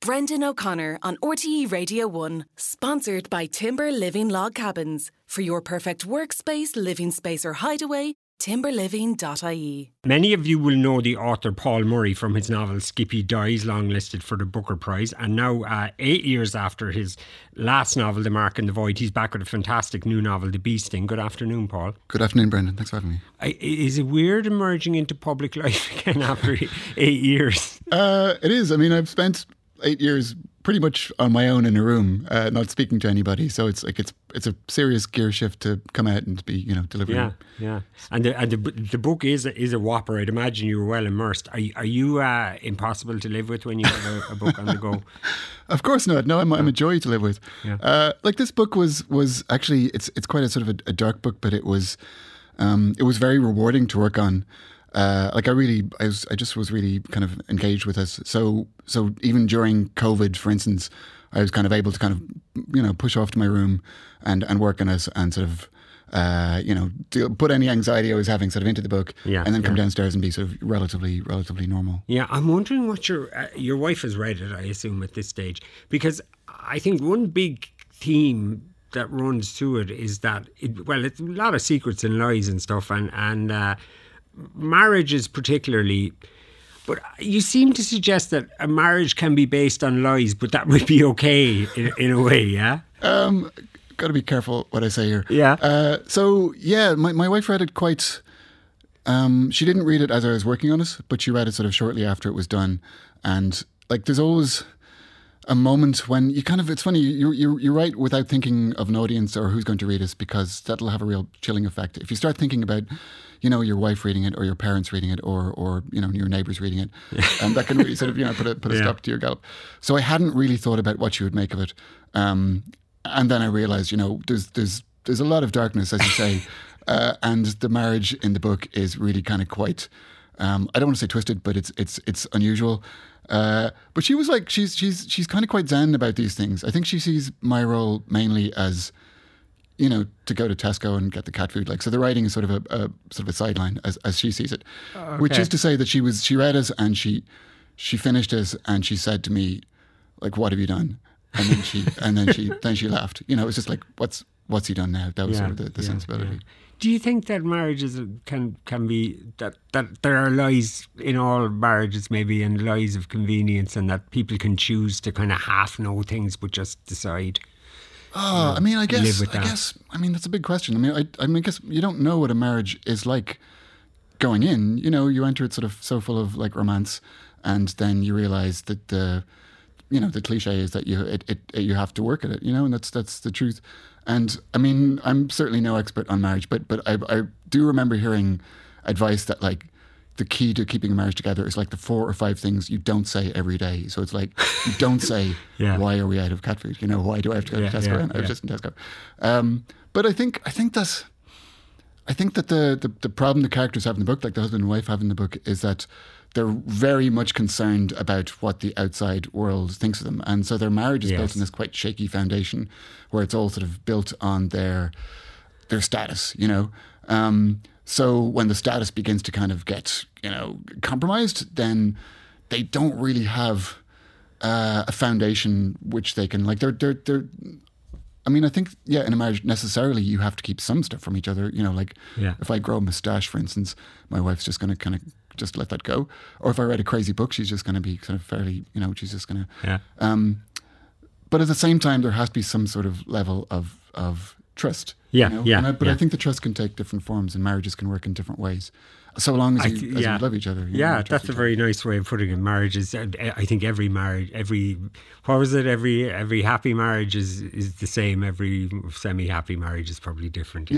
Brendan O'Connor on RTE Radio 1, sponsored by Timber Living Log Cabins. For your perfect workspace, living space or hideaway, timberliving.ie. Many of you will know the author Paul Murray from his novel Skippy Dies, longlisted for the Booker Prize. And now, 8 years after his last novel, The Mark and the Void, he's back with a fantastic new novel, The Bee Sting. Good afternoon, Paul. Good afternoon, Brendan. Thanks for having me. Is it weird emerging into public life again after 8 years? It is. I mean, I've spent 8 years pretty much on my own in a room, not speaking to anybody. So it's like it's a serious gear shift to come out and be, delivering. Yeah. And the book is a whopper. I'd imagine you were well immersed. Are you impossible to live with when you have a book on the go? Of course not. No, I'm a joy to live with. Yeah. Like this book was actually it's quite a sort of a dark book, but it was very rewarding to work on. I just was really kind of engaged with this. So even during COVID, for instance, I was kind of able to kind of, push off to my room and work on it and sort of, put any anxiety I was having sort of into the book and then come downstairs and be sort of relatively normal. Yeah, I'm wondering what your wife has read it, I assume, at this stage, because I think one big theme that runs through it is that, it's a lot of secrets and lies and stuff and marriages particularly, but you seem to suggest that a marriage can be based on lies, but that would be okay in a way, yeah? Got to be careful what I say here. Yeah. My wife read it quite... she didn't read it as I was working on it, but she read it sort of shortly after it was done. And like, there's always a moment when you kind of... It's funny, you write without thinking of an audience or who's going to read it, because that'll have a real chilling effect. If you start thinking about... your wife reading it or your parents reading it or your neighbours reading it. And that can really sort of, put a stop to your gallop. So I hadn't really thought about what you would make of it. And then I realised, there's a lot of darkness, as you say. And the marriage in the book is really kind of quite, I don't want to say twisted, but it's unusual. But she was like, she's kind of quite zen about these things. I think she sees my role mainly as, to go to Tesco and get the cat food. Like, so the writing is sort of a sideline as she sees it, which is to say that she read it and she finished it and she said to me, like, "What have you done?" And then she laughed. It's just like, what's he done now? That was sort of the sensibility. Yeah. Do you think that marriages can be that there are lies in all marriages, maybe, and lies of convenience, and that people can choose to kind of half know things but just decide? I guess that's a big question. I guess you don't know what a marriage is like going in. You enter it sort of so full of like romance, and then you realise that the cliche is that you have to work at it. And that's the truth. And I mean, I'm certainly no expert on marriage, but I do remember hearing advice that like the key to keeping a marriage together is like the 4 or 5 things you don't say every day. So it's like, you don't say, why are we out of cat food? Why do I have to go to Tesco? And I was just in Tesco. But I think that the problem the characters have in the book, like the husband and wife have in the book, is that they're very much concerned about what the outside world thinks of them. And so their marriage is built on this quite shaky foundation where it's all sort of built on their status, So when the status begins to kind of get, compromised, then they don't really have a foundation which they can, like, they're I think, in a marriage, necessarily you have to keep some stuff from each other. If I grow a moustache, for instance, my wife's just going to kind of just let that go. Or if I read a crazy book, she's just going to be kind of fairly, she's just going to... But at the same time, there has to be some sort of level of trust. I think the trust can take different forms, and marriages can work in different ways, so long as you love each other. That's a very nice way of putting it. Marriages, I think every happy marriage is the same. Every semi-happy marriage is probably different.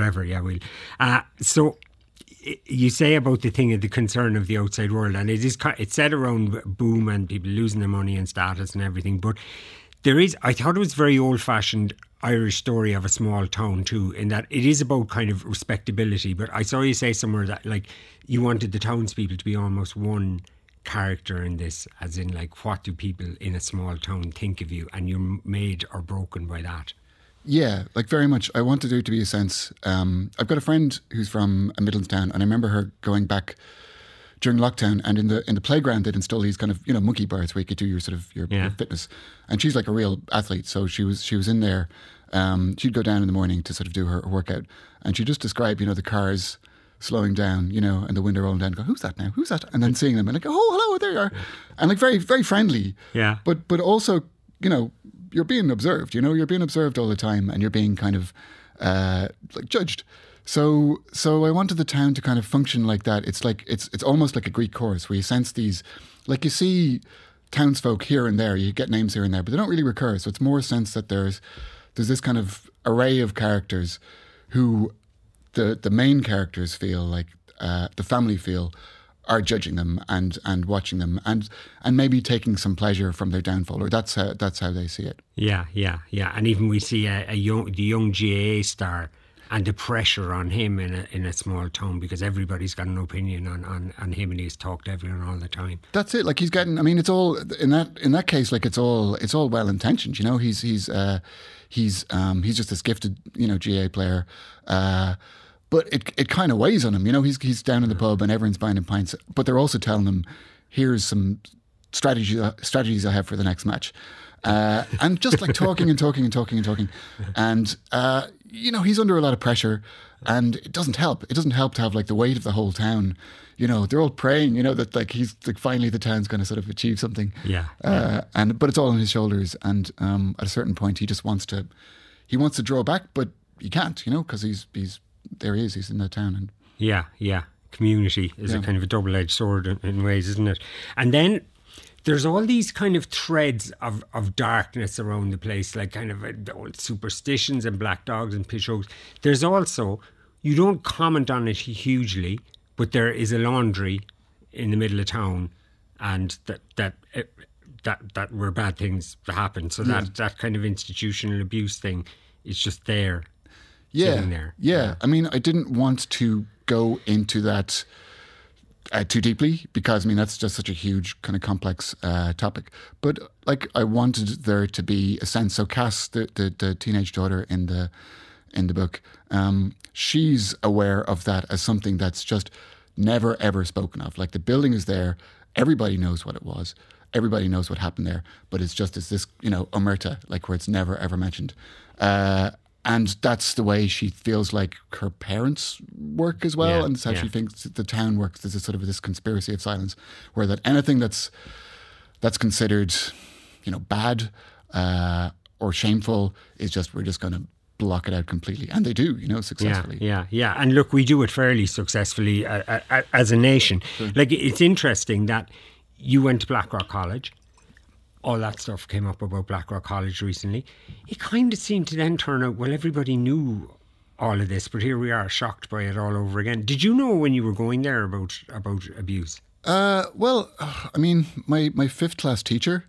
So you say about the concern of the outside world, and it's set around boom and people losing their money and status and everything, but I thought it was very old-fashioned Irish story of a small town too, in that it is about kind of respectability. But I saw you say somewhere that like you wanted the townspeople to be almost one character in this, as in like, what do people in a small town think of you, and you're made or broken by that. Yeah, like very much. I wanted there to be a sense. I've got a friend who's from a Midlands town, and I remember her going back during lockdown, and in the playground they'd install these kind of monkey bars where you could do your sort of your fitness. And she's like a real athlete, so she was in there. She'd go down in the morning to sort of do her workout, and she'd just describe the cars slowing down, and the window rolling down, and go, who's that now? Who's that? And then seeing them and like, oh, hello, there you are. And like very, very friendly. Yeah. But also, you're being observed, you're being observed all the time, and you're being kind of like judged. So I wanted the town to kind of function like that. It's like it's almost like a Greek chorus where you sense these, like you see townsfolk here and there, you get names here and there, but they don't really recur. So it's more a sense that there's this kind of array of characters who the main characters feel like the family feel are judging them and watching them and maybe taking some pleasure from their downfall, or that's how they see it. Yeah. And even we see the young GAA star and the pressure on him in a small town, because everybody's got an opinion on him, and he's talked to everyone all the time. That's it. Like he's getting. I mean, it's all in that case. Like it's all well intentioned. He's just this gifted GAA player. But it kind of weighs on him. He's down in the pub and everyone's buying him pints, but they're also telling him, here's some strategies I have for the next match. And just like talking. And, he's under a lot of pressure, and it doesn't help. It doesn't help to have like the weight of the whole town. They're all praying, that like he's like finally the town's going to sort of achieve something. Yeah. But it's all on his shoulders. And at a certain point, he just wants to draw back, but he can't, because he's there he is, he's in the town. And yeah. Community is a kind of a double-edged sword in ways, isn't it? And then there's all these kind of threads of darkness around the place, like kind of the old superstitions and black dogs and pitchforks. There's also, you don't comment on it hugely, but there is a laundry in the middle of town, and that where bad things happen. So that kind of institutional abuse thing is just there. Sitting there. Yeah. I mean, I didn't want to go into that too deeply, because I mean that's just such a huge kind of complex topic. But like I wanted there to be a sense. So Cass, the teenage daughter in the book, she's aware of that as something that's just never ever spoken of. Like the building is there, everybody knows what it was, everybody knows what happened there, but it's just this omerta, like where it's never ever mentioned. And that's the way she feels like her parents work as well, and it's how she thinks the town works. There's a sort of this conspiracy of silence, where that anything that's considered, bad or shameful is just, we're just going to block it out completely, and they do, successfully. Yeah. And look, we do it fairly successfully as a nation. Sure. Like it's interesting that you went to Blackrock College. All that stuff came up about Blackrock College recently. It kind of seemed to then turn out, well, everybody knew all of this, but here we are, shocked by it all over again. Did you know when you were going there about abuse? Well, I mean, my fifth class teacher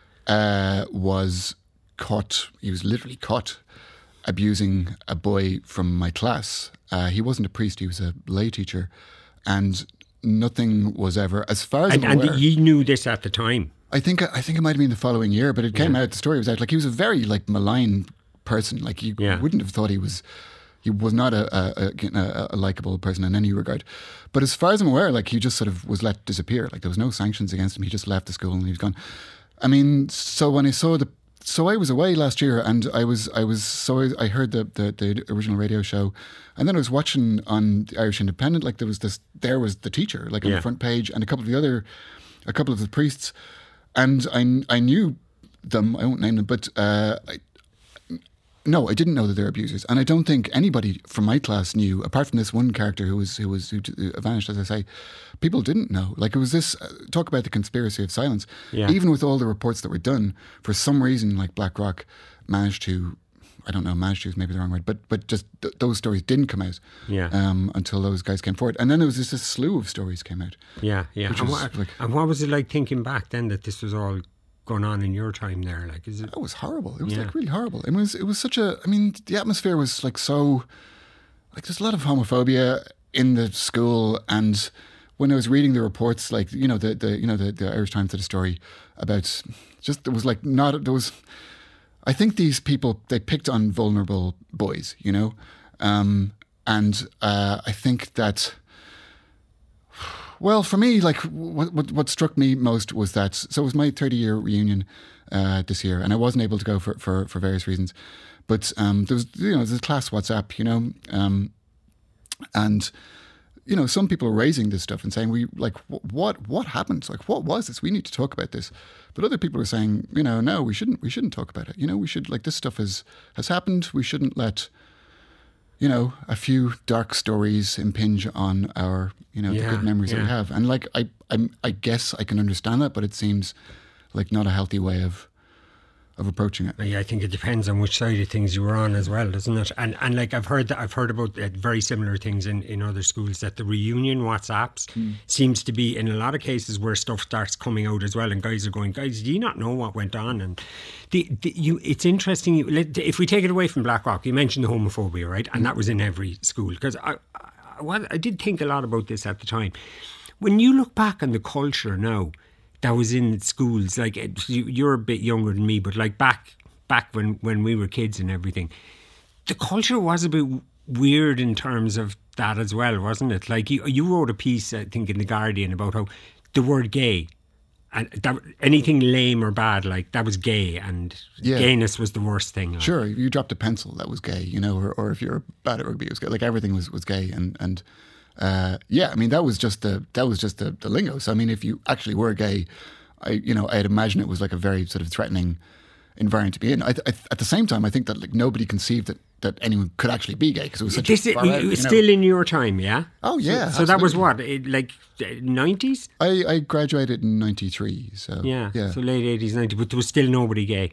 was caught. He was literally caught abusing a boy from my class. He wasn't a priest; he was a lay teacher, and nothing was ever, as far as I'm aware. And you knew this at the time. I think it might have been the following year, but it came out. The story was out. Like he was a very like malign person. Like you wouldn't have thought he was not a likable person in any regard. But as far as I'm aware, like he just sort of was let disappear. Like there was no sanctions against him. He just left the school and he was gone. I mean, so when I saw I was away last year, and I heard the original radio show, and then I was watching on the Irish Independent. Like there was the teacher, like on the front page, and a couple of the priests. And I knew them. I won't name them, but I didn't know that they're abusers, and I don't think anybody from my class knew, apart from this one character who vanished, as I say. People didn't know. Like it was this talk about the conspiracy of silence. Yeah. Even with all the reports that were done, for some reason, like Blackrock managed to. I don't know, managed to is maybe the wrong word, but just those stories didn't come out until those guys came forward. And then there was this slew of stories came out. Yeah. And what was it like thinking back then that this was all going on in your time there? Like, is it? It was horrible. It was like really horrible. It was such a. I mean, the atmosphere was like so. Like, there's a lot of homophobia in the school, and when I was reading the reports, like the Irish Times did a story about just there was. I think these people, they picked on vulnerable boys, and I think that Well, for me, like what struck me most was that, so it was my 30-year reunion this year, and I wasn't able to go for various reasons. But there was, there's a class WhatsApp, and some people are raising this stuff and saying, what happened? Like, what was this? We need to talk about this. But other people are saying, no, we shouldn't talk about it. We should, like, this stuff has happened. We shouldn't let, a few dark stories impinge on our, the good memories that we have. And like, I guess I can understand that, but it seems like not a healthy way of approaching it. Yeah, I think it depends on which side of things you were on as well, doesn't it? And like I've heard about very similar things in other schools, that the reunion WhatsApps seems to be in a lot of cases where stuff starts coming out as well, and guys are going, guys, do you not know what went on? And it's interesting. If we take it away from Blackrock, you mentioned the homophobia, right? And that was in every school, because I did think a lot about this at the time. When you look back on the culture now that was in schools, like, you're a bit younger than me, but like back when we were kids and everything, the culture was a bit weird in terms of that as well, wasn't it? Like, you wrote a piece, I think, in The Guardian about how the word gay, and that anything lame or bad, like, that was gay, and gayness was the worst thing. Like. Sure, if you dropped a pencil, that was gay, or if you're bad at rugby, it was gay. Like, everything was gay, and I mean, that was just the lingo. So I mean, if you actually were gay, I'd imagine it was like a very sort of threatening environment to be in. At the same time, I think that, like, nobody conceived that anyone could actually be gay, because it was such it was still in your time, yeah. Oh yeah. So that was what, like 90s? I graduated in 93, so yeah. So late 80s, 90s, but there was still nobody gay.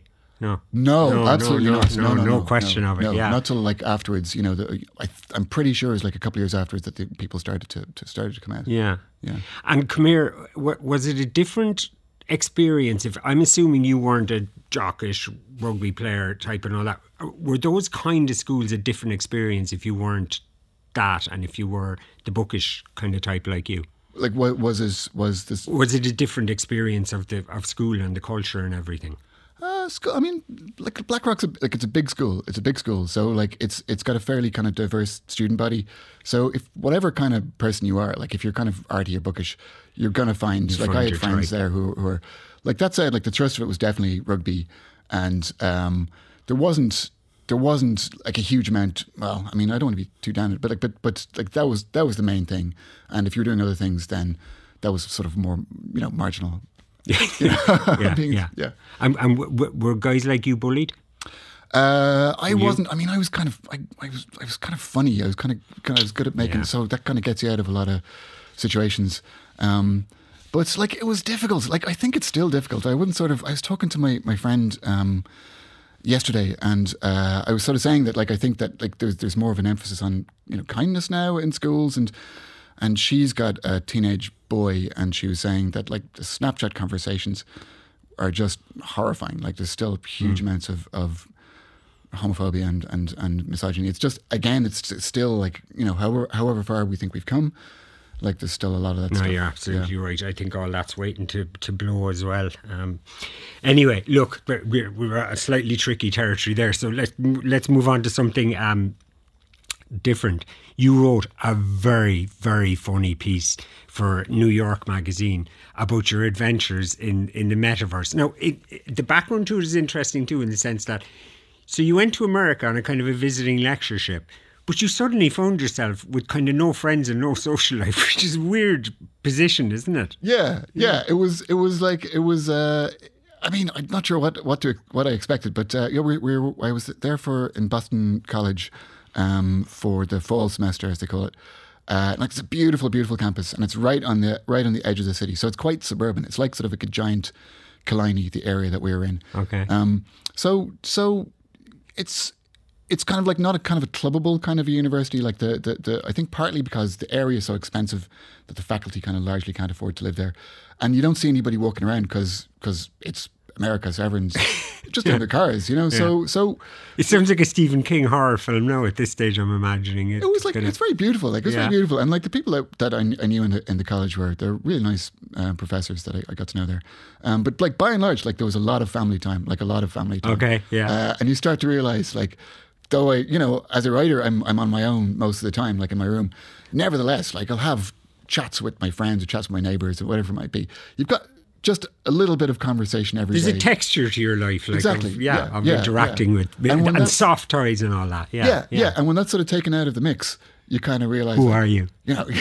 No, absolutely not. No question of it. Yeah, not till like afterwards. I'm pretty sure it was like a couple of years afterwards that the people started to come out. Yeah. And come here, was it a different experience? If I'm assuming you weren't a jockish rugby player type and all that, were those kind of schools a different experience if you weren't that, and if you were the bookish kind of type like you? Like, what was this? Was it a different experience of school and the culture and everything? I mean, like, Blackrock's it's a big school. It's a big school, so like it's got a fairly kind of diverse student body. So if whatever kind of person you are, like if you're kind of arty or bookish, you're gonna find, like, I had friends there who are like, that said, like, the thrust of it was definitely rugby, and there wasn't like a huge amount. Well, I mean, I don't want to be too damned, but that was the main thing. And if you're doing other things, then that was sort of more marginal. Yeah. And were guys like you bullied? I wasn't. I mean, I was kind of. I was kind of funny. I was good at making. So that kind of gets you out of a lot of situations. But it's like, it was difficult. Like, I think it's still difficult. I was talking to my friend yesterday, and I was sort of saying that, like, I think that, like, there's more of an emphasis on kindness now in schools, and she's got a teenage boy, and she was saying that, like, the Snapchat conversations are just horrifying. Like, there's still huge amounts of homophobia and misogyny. It's just, again, it's still like, however far we think we've come, like, there's still a lot of that stuff. No, you're absolutely right. I think all that's waiting to blow as well. Anyway, look, we're at a slightly tricky territory there, so let's move on to something different. You wrote a very, very funny piece for New York Magazine about your adventures in the metaverse. Now, the background to it is interesting too, in the sense that, so you went to America on a kind of a visiting lectureship, but you suddenly found yourself with kind of no friends and no social life, which is a weird position, isn't it? Yeah. It was. I mean, I'm not sure what I expected, but I was there in Boston College for the fall semester, as they call it. Like, it's a beautiful, beautiful campus, and it's right on the edge of the city, so it's quite suburban. It's like sort of like a giant Killiney, the area that we were in. Okay. So it's kind of like not a kind of a clubbable kind of a university. Like, the I think partly because the area is so expensive that the faculty kind of largely can't afford to live there, and you don't see anybody walking around because it's America, so everyone's just in their cars, So it sounds like a Stephen King horror film now. At this stage, I'm imagining it. It was like, it's very beautiful. Like, it's very beautiful, and like, the people that I knew in the college they're really nice professors that I got to know there. But like, by and large, like, there was a lot of family time. Okay, yeah. And you start to realize, like, though as a writer, I'm on my own most of the time, like in my room. Nevertheless, like, I'll have chats with my friends or chats with my neighbours or whatever it might be. You've got just a little bit of conversation every day. There's a texture to your life, like exactly. of interacting with and soft toys and all that. Yeah. And when that's sort of taken out of the mix, you kind of realise, who are you? You know,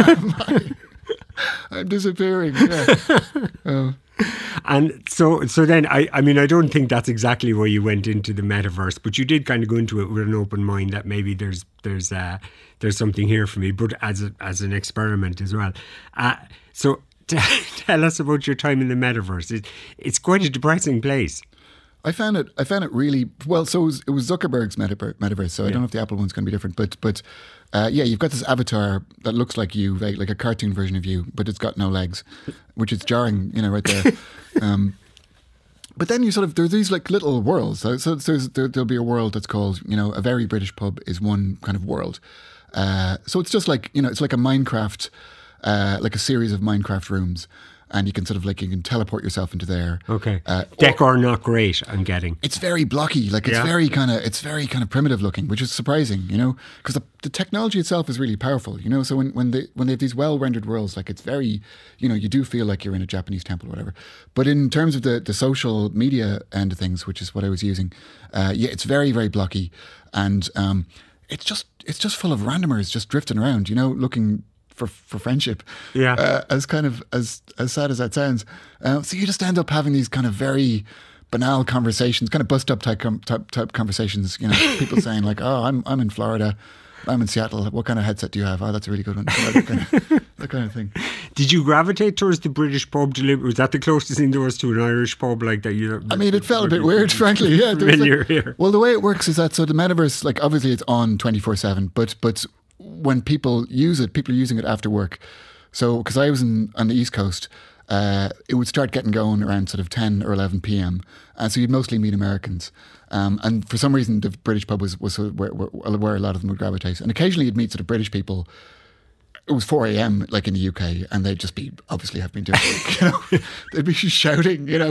I'm disappearing. Yeah. And so then I mean, I don't think that's exactly why you went into the metaverse, but you did kind of go into it with an open mind that maybe there's something here for me, but as an experiment as well. So tell us about your time in the metaverse. It's quite a depressing place. I found it really well. So it was Zuckerberg's metaverse. So I don't know if the Apple one's going to be different, but you've got this avatar that looks like you, like a cartoon version of you, but it's got no legs, which is jarring, right there. But then there's these like little worlds. So there'll be a world that's called, a very British pub is one kind of world. So it's just like, it's like a Minecraft. Like a series of Minecraft rooms, and you can you can teleport yourself into there. Okay. Decor not great, I'm getting. It's very blocky, like it's very kind of primitive looking, which is surprising, because the technology itself is really powerful, So when they have these well rendered worlds, like it's very, you do feel like you're in a Japanese temple or whatever. But in terms of the social media end of things, which is what I was using, it's very, very blocky, and it's just full of randomers just drifting around, looking for friendship, as kind of as sad as that sounds. So you just end up having these kind of very banal conversations, kind of bust up type conversations. People saying like, "Oh, I'm in Florida, I'm in Seattle. What kind of headset do you have? Oh, that's a really good one." That kind of thing. Did you gravitate towards the British pub? Was that the closest thing there was to an Irish pub like that? I mean, it felt a bit weird, frankly. Yeah, here. Well, the way it works is that the metaverse, like obviously it's on 24/7, but when people use it, people are using it after work. So, because I was on the East Coast, it would start getting going around sort of 10 or 11 p.m. So you'd mostly meet Americans. And for some reason, the British pub was where a lot of them would gravitate. And occasionally you'd meet sort of British people. It was 4 a.m. like in the UK, and they'd just be, obviously have been doing it, they'd be shouting, in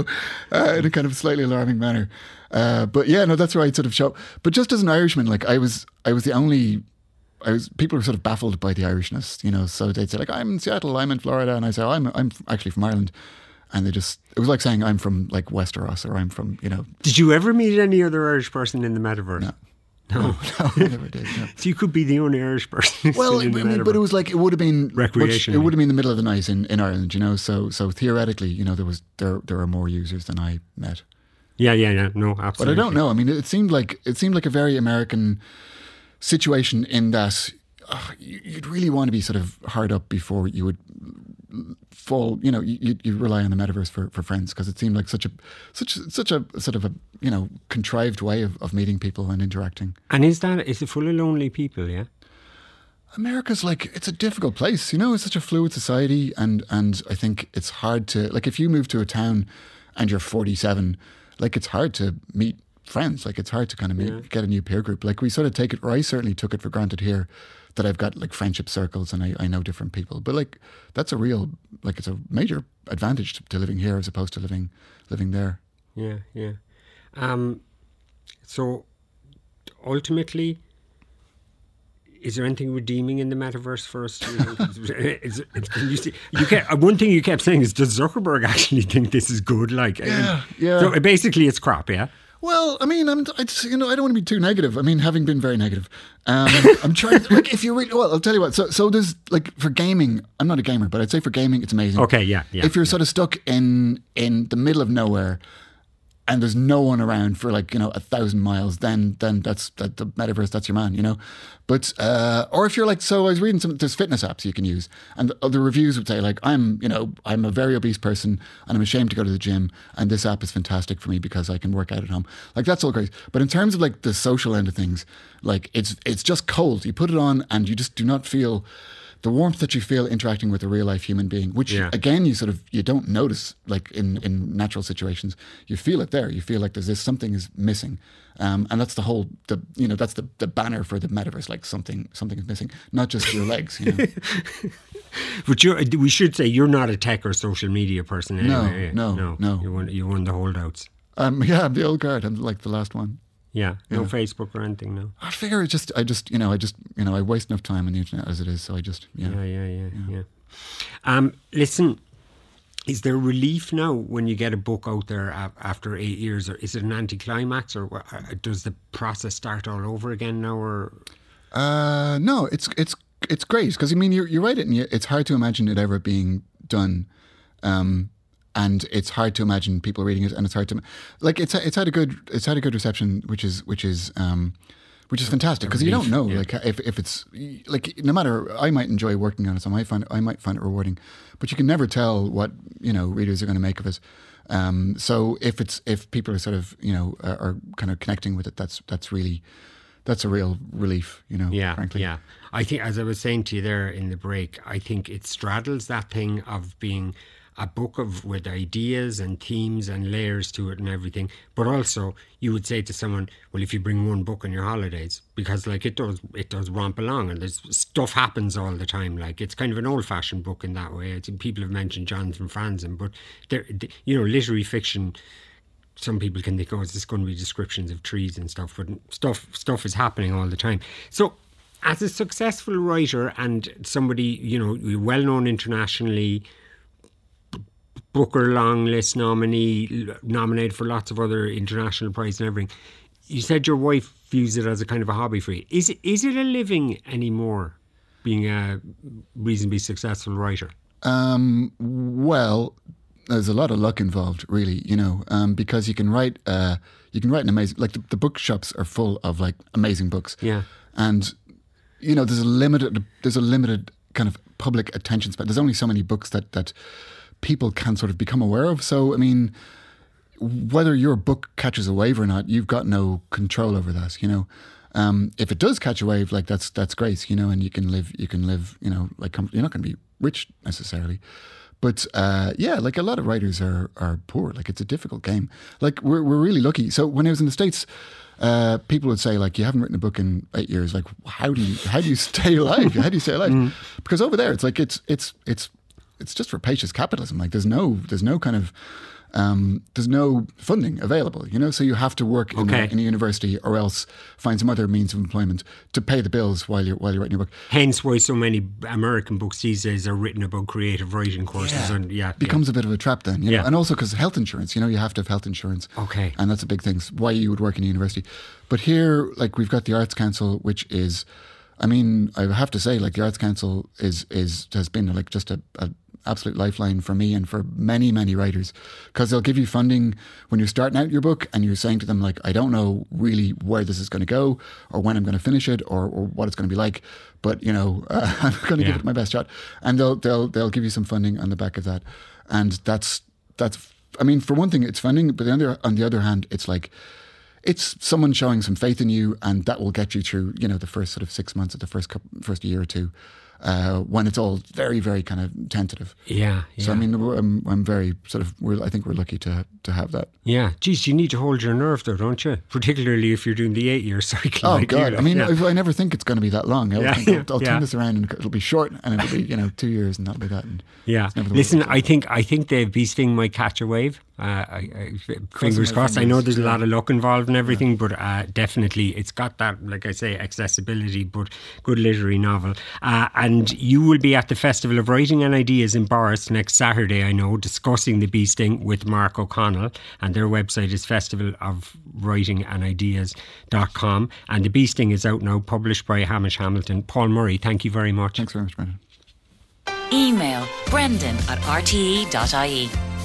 a kind of slightly alarming manner. But yeah, no, that's where I'd sort of show. But just as an Irishman, like I was the only... people were sort of baffled by the Irishness, so they'd say like, I'm in Seattle, I'm in Florida, and I say, I'm actually from Ireland, and it was like saying I'm from like Westeros, or I'm from, Did you ever meet any other Irish person in the metaverse? No, I never did. No. So you could be the only Irish person. Well, in the metaverse. But it was like, it would have been recreational. It would have been the middle of the night in Ireland, So theoretically, there are more users than I met. Yeah, no, absolutely. But I don't know. I mean, it seemed like a very American situation in that you'd really want to be sort of hard up before you would fall. You rely on the metaverse for friends, because it seemed like such a sort of a contrived way of meeting people and interacting. And is it full of lonely people? Yeah. America's it's a difficult place. It's such a fluid society, and I think it's hard to, like, if you move to a town and you're 47, it's hard to meet friends. It's hard to kind of get a new peer group. We sort of take it, or I certainly took it for granted here, that I've got friendship circles and I know different people. But that's a real, it's a major advantage to living here as opposed to living there. Yeah. So ultimately, is there anything redeeming in the metaverse for us? Can you see? One thing you kept saying is, does Zuckerberg actually think this is good? Yeah. So basically, it's crap. Yeah. Well, I mean, I don't want to be too negative. I mean, having been very negative, I'm trying to, if you really, well, I'll tell you what. So there's for gaming, I'm not a gamer, but I'd say for gaming, it's amazing. Okay, yeah. If you're sort of stuck in the middle of nowhere, and there's no one around for 1,000 miles, then that's the metaverse, that's your man, But or if you're so I was reading there's fitness apps you can use, and the reviews would say I'm a very obese person and I'm ashamed to go to the gym, and this app is fantastic for me because I can work out at home. That's all great. But in terms of the social end of things, it's just cold. You put it on and you just do not feel the warmth that you feel interacting with a real life human being, which again you don't notice in natural situations. You feel it there. You feel like something is missing, and that's that's the banner for the metaverse. Something is missing, not just your legs. But we should say you're not a tech or social media person anyway. No. You're one of the holdouts. I'm the old guard. I'm the last one. Yeah, no Facebook or anything, no. I figure I waste enough time on the internet as it is, so I just, Yeah. Listen, is there relief now when you get a book out there after 8 years, or is it an anticlimax, or does the process start all over again now? Or no, it's great, because I mean you write it and it's hard to imagine it ever being done, and it's hard to imagine people reading it, and it's hard to it's had a good reception, which is fantastic, because you don't know like if it's like, no matter, I might enjoy working on it, so I might find it rewarding, but you can never tell what readers are going to make of it. So if people are sort of are kind of connecting with it, that's a real relief, frankly. Yeah. I think, as I was saying to you there in the break, I think it straddles that thing of being a book with ideas and themes and layers to it and everything. But also, you would say to someone, well, if you bring one book on your holidays, because like it does romp along, and there's stuff happens all the time. Like, it's kind of an old-fashioned book in that way. I think people have mentioned Jonathan Franzen, but literary fiction, some people can think, is this going to be descriptions of trees and stuff? But stuff is happening all the time. So, as a successful writer and somebody, you're well known internationally, Booker long list nominee, nominated for lots of other international prizes and everything. You said your wife views it as a kind of a hobby for you. Is it a living anymore, being a reasonably successful writer? Well, there's a lot of luck involved, really, because you can write an amazing, like the bookshops are full of like amazing books. Yeah. And there's a limited kind of public attention span. There's only so many books that people can sort of become aware of. So, I mean, whether your book catches a wave or not, you've got no control over that, If it does catch a wave, like that's great, and you can live, like you're not going to be rich necessarily. But like a lot of writers are poor. Like, it's a difficult game. Like, we're really lucky. So when I was in the States, people would say, like, you haven't written a book in 8 years. Like, how do you stay alive? How do you stay alive? Because over there, it's like it's just rapacious capitalism. Like, there's no kind of there's no funding available, so you have to work in a university, or else find some other means of employment to pay the bills while you're writing your book. Hence why so many American books these days are written about creative writing courses. And becomes a bit of a trap then, and also because health insurance, you have to have health insurance. Okay. And that's a big thing, why you would work in a university. But here, like, we've got the Arts Council, which is, I mean, I have to say, like, the Arts Council has been like just a absolute lifeline for me and for many, many writers, because they'll give you funding when you're starting out your book and you're saying to them, like, I don't know really where this is going to go, or when I'm going to finish it, or what it's going to be like, but I'm going to give it my best shot, and they'll give you some funding on the back of that. And that's I mean, for one thing, it's funding, but on the other hand, it's like, it's someone showing some faith in you, and that will get you through the first sort of 6 months, or the first year or two, when it's all very, very kind of tentative. Yeah. So I mean, I'm very sort of. I think we're lucky to have that. Yeah. Geez, you need to hold your nerve though, don't you? Particularly if you're doing the 8-year cycle. Oh God! I mean, I never think it's going to be that long. I'll turn this around, and it'll be short, and it'll be 2 years, and that'll be that. And listen, I think the bee sting might catch a wave. Fingers crossed. I know there's a lot of luck involved and everything, but definitely it's got that, like I say, accessibility, but good literary novel. And you will be at the Festival of Writing and Ideas in Boris next Saturday, I know, discussing the bee sting with Mark O'Connell, and their website is festivalofwritingandideas.com, and the bee sting is out now, published by Hamish Hamilton. Paul Murray, thank you very much. Thanks very much, Brendan. Email brendan@rte.ie.